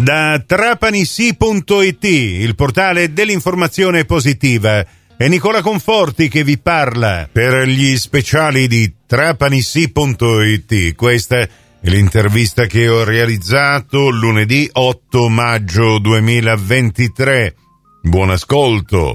Da trapanisi.it, il portale dell'informazione positiva, è Nicola Conforti che vi parla per gli speciali di trapanisi.it. Questa è l'intervista che ho realizzato lunedì 8 maggio 2023. Buon ascolto.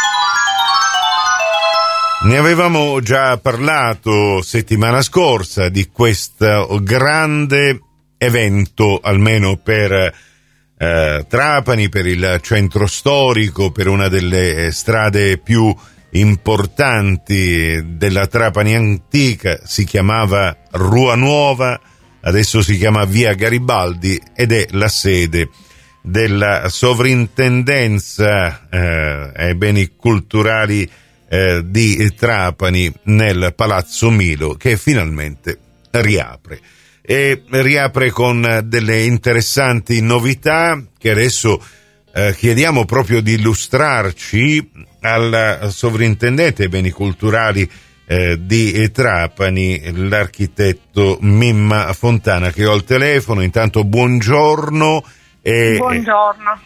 Ne avevamo già parlato settimana scorsa di questo grande evento, almeno per Trapani, per il centro storico, per una delle strade più importanti della Trapani antica. Si chiamava Rua Nuova, adesso si chiama Via Garibaldi ed è la sede della Sovrintendenza ai beni culturali di Trapani nel Palazzo Milo, che finalmente riapre. E riapre con delle interessanti novità che adesso chiediamo proprio di illustrarci al sovrintendente ai beni culturali di Trapani, l'architetto Mimma Fontana, che ho al telefono. Intanto buongiorno. Buongiorno.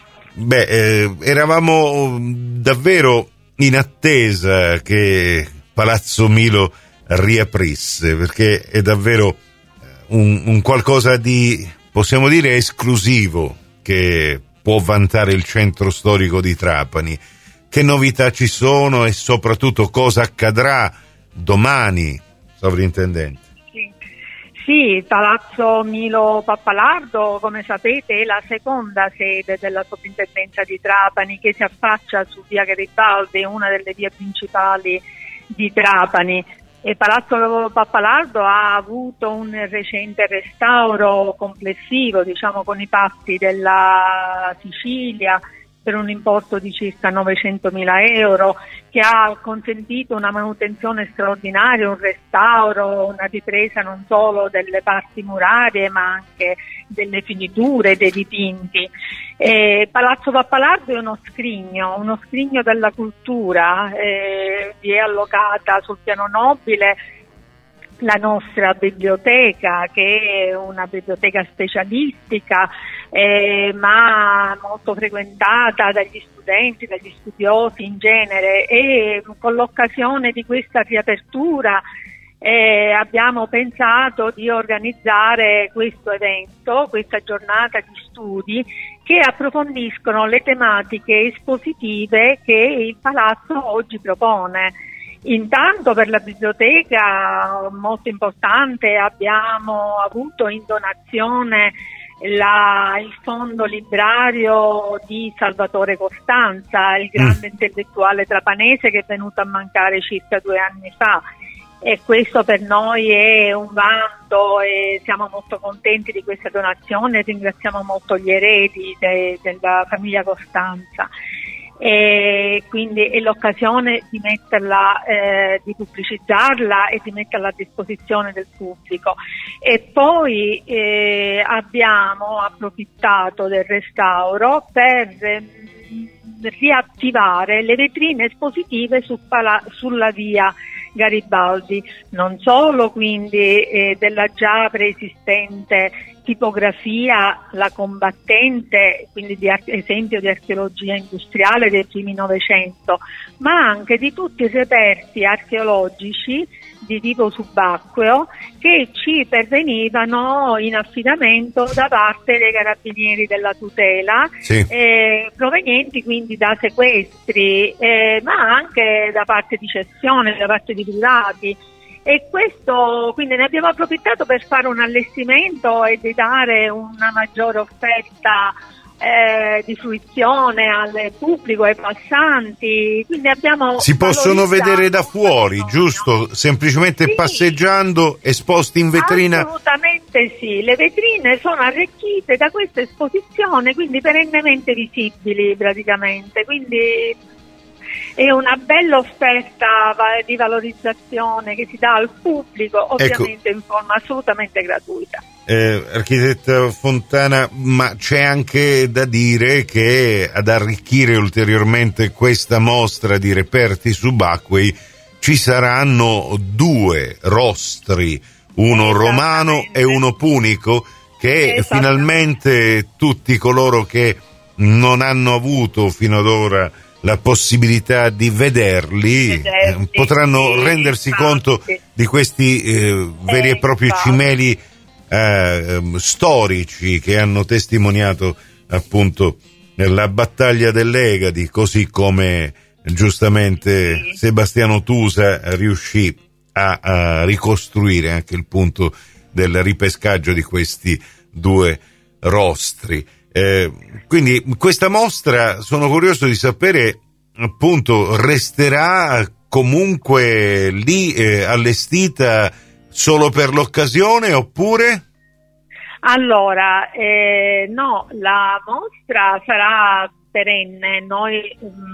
Eravamo davvero in attesa che Palazzo Milo riaprisse, perché è davvero un qualcosa di, possiamo dire, esclusivo che può vantare il centro storico di Trapani. Che novità ci sono e soprattutto cosa accadrà domani, sovrintendente? Sì, Palazzo Milo Pappalardo, come sapete, è la seconda sede della sovrintendenza di Trapani, che si affaccia su Via Garibaldi, una delle vie principali di Trapani. E Palazzo Pappalardo ha avuto un recente restauro complessivo, diciamo con i patti della Sicilia, per un importo di circa 900.000 euro, che ha consentito una manutenzione straordinaria, un restauro, una ripresa non solo delle parti murarie ma anche delle finiture, dei dipinti. Palazzo Pappalardo è uno scrigno della cultura. Vi è allocata sul piano nobile la nostra biblioteca, che è una biblioteca specialistica, ma molto frequentata dagli studenti, dagli studiosi in genere, e con l'occasione di questa riapertura abbiamo pensato di organizzare questo evento, questa giornata di studi che approfondiscono le tematiche espositive che il Palazzo oggi propone. Intanto per la biblioteca, molto importante, abbiamo avuto in donazione il fondo librario di Salvatore Costanza, il grande intellettuale trapanese che è venuto a mancare circa 2 anni fa. E questo per noi è un vanto e siamo molto contenti di questa donazione. Ringraziamo molto gli eredi della famiglia Costanza. E quindi è l'occasione di metterla, di pubblicizzarla e di metterla a disposizione del pubblico. E poi abbiamo approfittato del restauro per riattivare le vetrine espositive sulla via Garibaldi, non solo quindi della già preesistente tipografia La Combattente, quindi di esempio di archeologia industriale dei primi Novecento, ma anche di tutti i reperti archeologici di tipo subacqueo che ci pervenivano in affidamento da parte dei carabinieri della tutela, sì, provenienti quindi da sequestri, ma anche da parte di cessione, da parte di privati. E questo, quindi ne abbiamo approfittato per fare un allestimento e di dare una maggiore offerta di fruizione al pubblico, ai passanti. Quindi si possono vedere da fuori, giusto? Semplicemente sì, passeggiando, esposti in vetrina? Assolutamente sì, le vetrine sono arricchite da questa esposizione, quindi perennemente visibili praticamente, quindi è una bella offerta di valorizzazione che si dà al pubblico, ovviamente in forma assolutamente gratuita. Architetta Fontana, ma c'è anche da dire che ad arricchire ulteriormente questa mostra di reperti subacquei ci saranno 2 rostri, uno romano e uno punico, che finalmente tutti coloro che non hanno avuto fino ad ora la possibilità di vederli potranno rendersi conto di questi veri e propri cimeli storici che hanno testimoniato appunto la battaglia dell'Egadi, così come giustamente Sebastiano Tusa riuscì a ricostruire anche il punto del ripescaggio di questi due rostri. Quindi questa mostra, sono curioso di sapere, appunto, resterà comunque lì allestita solo per l'occasione oppure? Allora, no, la mostra sarà perenne. Noi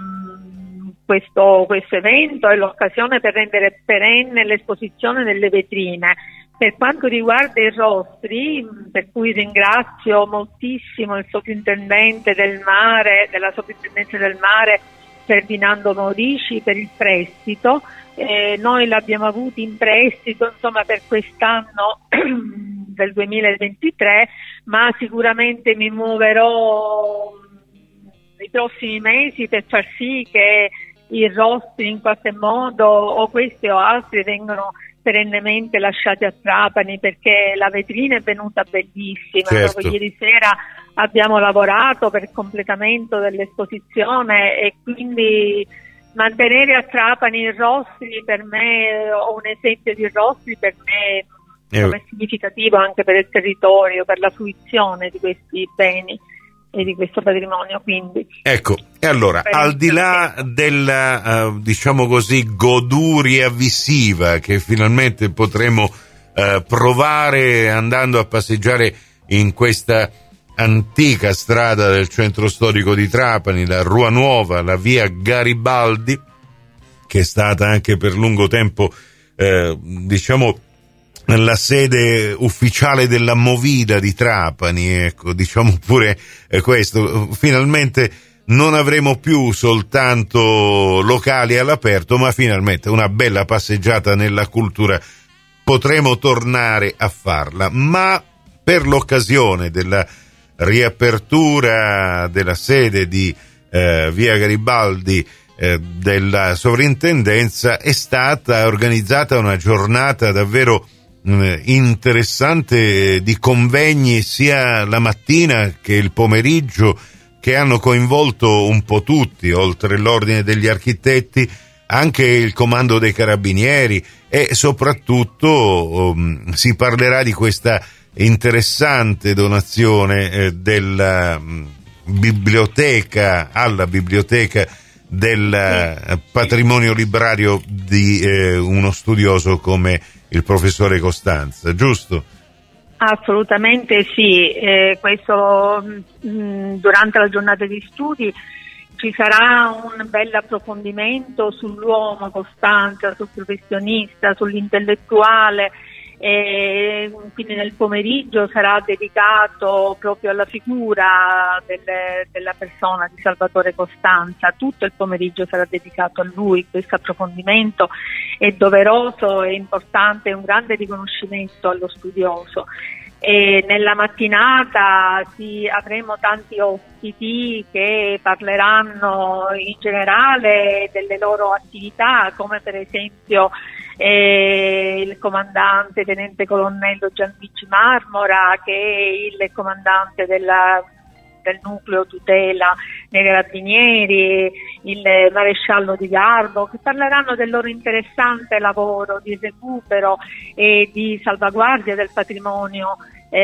questo evento è l'occasione per rendere perenne l'esposizione delle vetrine. Per quanto riguarda i rostri, per cui ringrazio moltissimo il sovrintendente del mare, della sovrintendenza del mare, Ferdinando Maurici, per il prestito. Noi l'abbiamo avuto in prestito, insomma, per quest'anno del 2023, ma sicuramente mi muoverò nei prossimi mesi per far sì che i rostri in qualche modo, o questi o altri, vengono perennemente lasciati a Trapani, perché la vetrina è venuta bellissima. Certo. Proprio ieri sera abbiamo lavorato per il completamento dell'esposizione e quindi mantenere a Trapani i rostri, per me, o un esempio di rostri, per me è significativo anche per il territorio, per la fruizione di questi beni e di questo patrimonio. Quindi ecco, e allora, al di là della diciamo così goduria visiva che finalmente potremo provare andando a passeggiare in questa antica strada del centro storico di Trapani, la Rua Nuova, la via Garibaldi, che è stata anche per lungo tempo diciamo la sede ufficiale della Movida di Trapani, ecco, diciamo pure questo. Finalmente non avremo più soltanto locali all'aperto, ma finalmente una bella passeggiata nella cultura potremo tornare a farla. Ma per l'occasione della riapertura della sede di via Garibaldi della sovrintendenza è stata organizzata una giornata davvero interessante di convegni, sia la mattina che il pomeriggio, che hanno coinvolto un po' tutti, oltre l'ordine degli architetti, anche il comando dei carabinieri, e soprattutto si parlerà di questa interessante donazione della biblioteca alla biblioteca del patrimonio librario di uno studioso come il professore Costanza, giusto? Assolutamente sì, questo durante la giornata di studi ci sarà un bel approfondimento sull'uomo Costanza, sul professionista, sull'intellettuale, e quindi nel pomeriggio sarà dedicato proprio alla figura della persona di Salvatore Costanza. Tutto il pomeriggio sarà dedicato a lui. Questo approfondimento è doveroso, è importante, è un grande riconoscimento allo studioso. E nella mattinata avremo tanti ospiti che parleranno in generale delle loro attività, come per esempio il comandante tenente colonnello Gianluigi Marmora, che è il comandante del nucleo tutela nei carabinieri, il maresciallo di Garbo, che parleranno del loro interessante lavoro di recupero e di salvaguardia del patrimonio,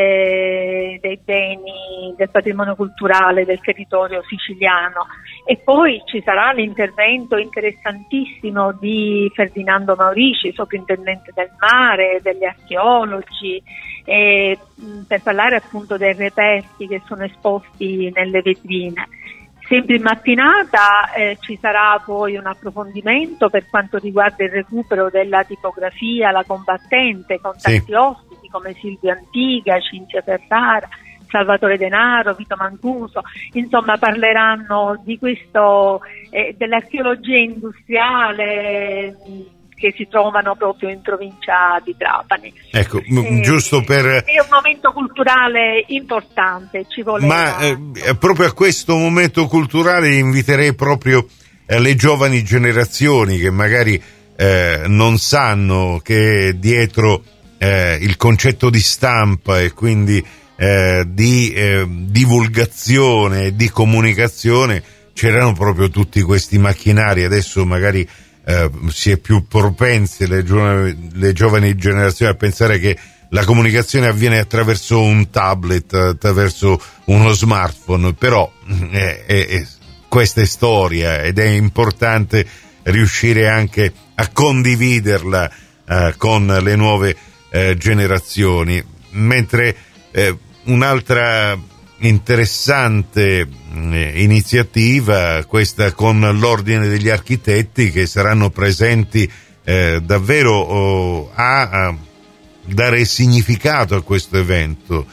dei beni, del patrimonio culturale del territorio siciliano. E poi ci sarà l'intervento interessantissimo di Ferdinando Maurici, sovrintendente del mare, degli archeologi, per parlare appunto dei reperti che sono esposti nelle vetrine. Sempre in mattinata ci sarà poi un approfondimento per quanto riguarda il recupero della tipografia La Combattente, con tanti ospiti come Silvio Antiga, Cinzia Ferrara, Salvatore Denaro, Vito Mancuso. Insomma, parleranno di questo, dell'archeologia industriale che si trovano proprio in provincia di Trapani. Ecco, giusto per... È un momento momento culturale importante, ci voleva. Ma proprio a questo momento culturale inviterei proprio le giovani generazioni che magari non sanno che dietro il concetto di stampa e quindi di divulgazione, di comunicazione, c'erano proprio tutti questi macchinari. Adesso magari si è più propensi le giovani generazioni a pensare che la comunicazione avviene attraverso un tablet, attraverso uno smartphone, però questa è storia ed è importante riuscire anche a condividerla con le nuove generazioni. Mentre un'altra interessante iniziativa, questa con l'Ordine degli Architetti, che saranno presenti davvero a dare significato a questo evento.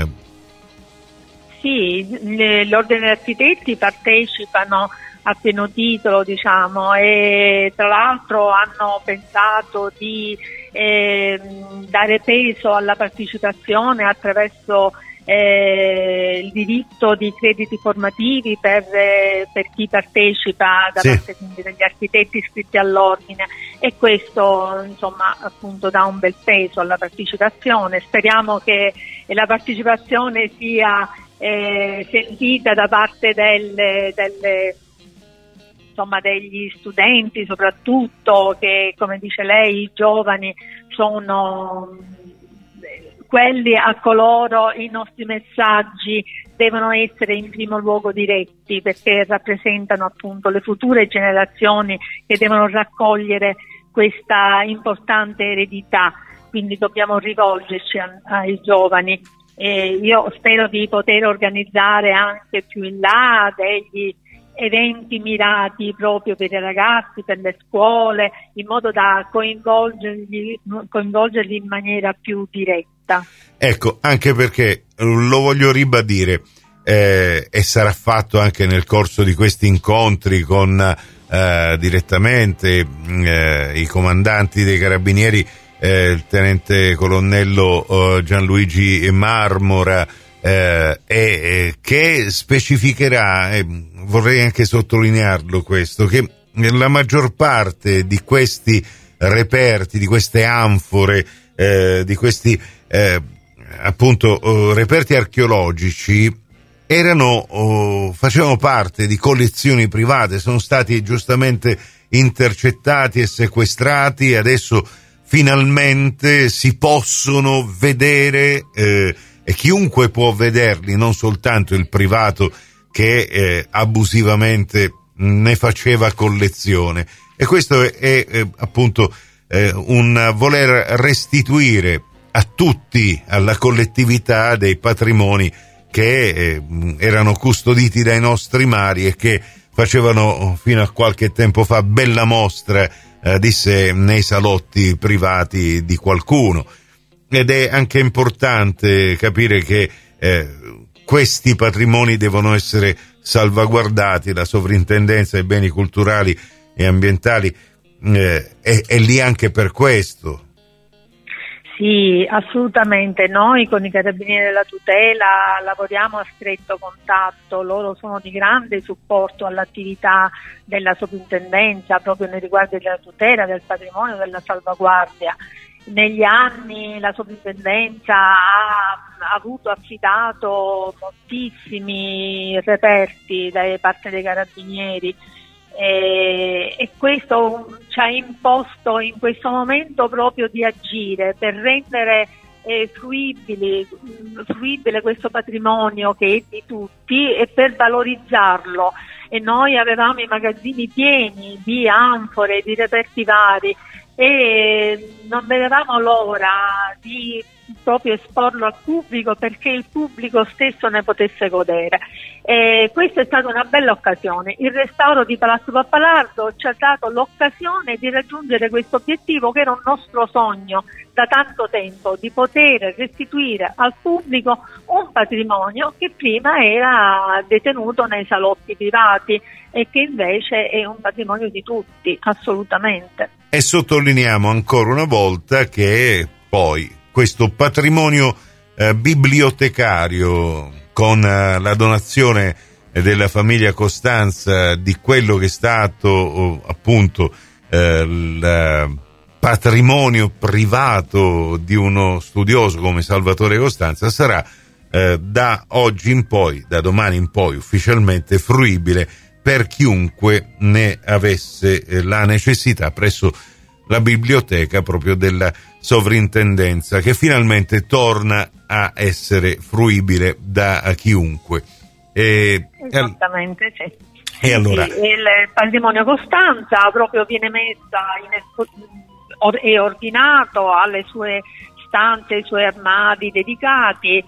Sì, l'Ordine degli Architetti partecipano a pieno titolo, diciamo, e tra l'altro hanno pensato di dare peso alla partecipazione attraverso il diritto di crediti formativi per chi partecipa da parte quindi degli architetti iscritti all'ordine, e questo insomma appunto dà un bel peso alla partecipazione. Speriamo che la partecipazione sia sentita da parte degli studenti, soprattutto, che, come dice lei, i giovani sono quelli a coloro i nostri messaggi devono essere in primo luogo diretti, perché rappresentano appunto le future generazioni che devono raccogliere questa importante eredità, quindi dobbiamo rivolgerci ai giovani. Io spero di poter organizzare anche più in là degli eventi mirati proprio per i ragazzi, per le scuole, in modo da coinvolgerli in maniera più diretta. Ecco, anche perché lo voglio ribadire, e sarà fatto anche nel corso di questi incontri con direttamente i comandanti dei Carabinieri, il tenente colonnello Gianluigi Marmora, che specificherà, vorrei anche sottolinearlo questo, che la maggior parte di questi reperti, di queste anfore, di questi appunto reperti archeologici facevano parte di collezioni private, sono stati giustamente intercettati e sequestrati, adesso finalmente si possono vedere e chiunque può vederli, non soltanto il privato che abusivamente ne faceva collezione. E questo è appunto un voler restituire a tutti, alla collettività, dei patrimoni che erano custoditi dai nostri mari e che facevano fino a qualche tempo fa bella mostra di sé nei salotti privati di qualcuno. Ed è anche importante capire che questi patrimoni devono essere salvaguardati. La Sovrintendenza dei Beni Culturali e Ambientali è lì anche per questo. Sì, assolutamente. Noi con i Carabinieri della Tutela lavoriamo a stretto contatto, loro sono di grande supporto all'attività della Sovrintendenza proprio nei riguardi della tutela del patrimonio, della salvaguardia. Negli anni la Sovrintendenza ha avuto affidato moltissimi reperti da parte dei Carabinieri e questo ci ha imposto in questo momento proprio di agire per rendere fruibile questo patrimonio che è di tutti e per valorizzarlo. E noi avevamo i magazzini pieni di anfore, di reperti vari, e non vedevamo l'ora di proprio esporlo al pubblico perché il pubblico stesso ne potesse godere. Questa è stata una bella occasione. Il restauro di Palazzo Pappalardo ci ha dato l'occasione di raggiungere questo obiettivo, che era un nostro sogno da tanto tempo, di poter restituire al pubblico un patrimonio che prima era detenuto nei salotti privati e che invece è un patrimonio di tutti, assolutamente. E sottolineiamo ancora una volta che poi questo patrimonio bibliotecario, con la donazione della famiglia Costanza di quello che è stato appunto il patrimonio privato di uno studioso come Salvatore Costanza, sarà da oggi in poi, da domani in poi, ufficialmente fruibile per chiunque ne avesse la necessità presso la biblioteca proprio della sovrintendenza, che finalmente torna a essere fruibile da chiunque. Esattamente, sì. E allora? Sì, il patrimonio Costanza proprio viene messa è ordinato alle sue stanze, ai suoi armadi dedicati,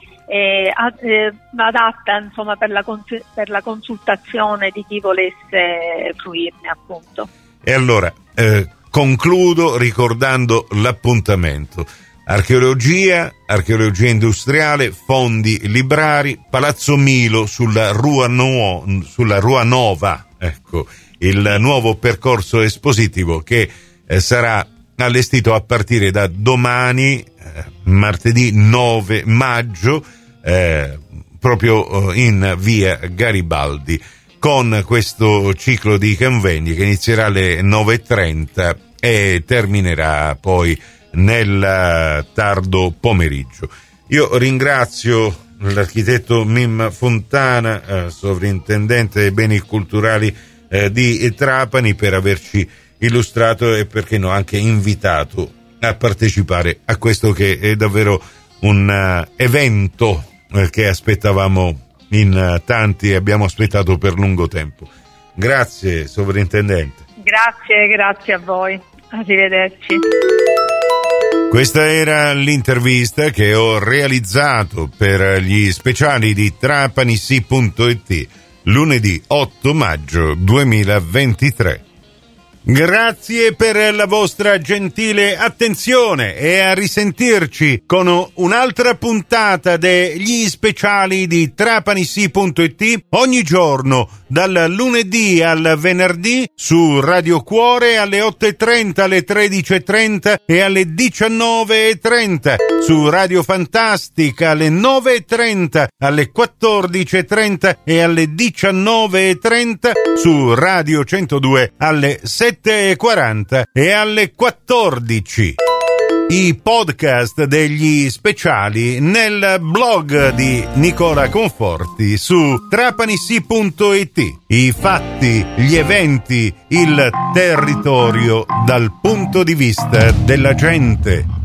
adatta insomma per la consultazione di chi volesse fruirne, appunto. E allora concludo ricordando l'appuntamento: archeologia industriale, fondi librari, Palazzo Milo sulla Rua Nova, ecco, il nuovo percorso espositivo che sarà allestito a partire da domani, martedì 9 maggio, proprio in via Garibaldi, con questo ciclo di convegni che inizierà alle 9:30 e terminerà poi nel tardo pomeriggio. Io ringrazio l'architetto Mimma Fontana, sovrintendente dei beni culturali di Trapani, per averci illustrato e, perché no, anche invitato a partecipare a questo che è davvero un evento che aspettavamo in tanti e abbiamo aspettato per lungo tempo. Grazie sovrintendente. Grazie a voi. Arrivederci. Questa era l'intervista che ho realizzato per gli speciali di TrapaniSì.it lunedì 8 maggio 2023. Grazie per la vostra gentile attenzione e a risentirci con un'altra puntata degli speciali di TrapaniSì.it ogni giorno dal lunedì al venerdì su Radio Cuore alle 8:30, alle 13:30 e alle 19:30, su Radio Fantastica alle 9:30, alle 14:30 e alle 19:30, su Radio 102 alle 7:40 e alle 14. I podcast degli speciali nel blog di Nicola Conforti su TrapaniSì.it. I fatti, gli eventi, il territorio dal punto di vista della gente.